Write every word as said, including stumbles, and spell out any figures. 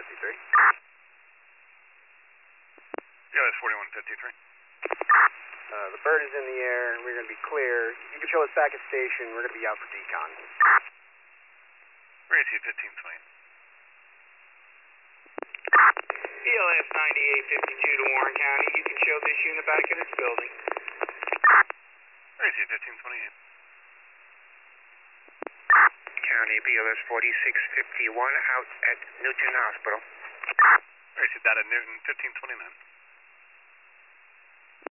fifty-three. B L S forty-one fifty-three. Uh, the bird is in the air, and we're going to be clear. You can show us back at station. We're going to be out for decon. R A C fifteen twenty. B L S ninety-eight fifty-two to Warren County. You can show this unit back at its building. R A C fifteen twenty-eight. County B L S forty-six fifty-one out at Newton Hospital. R A C data Newton fifteen twenty-nine.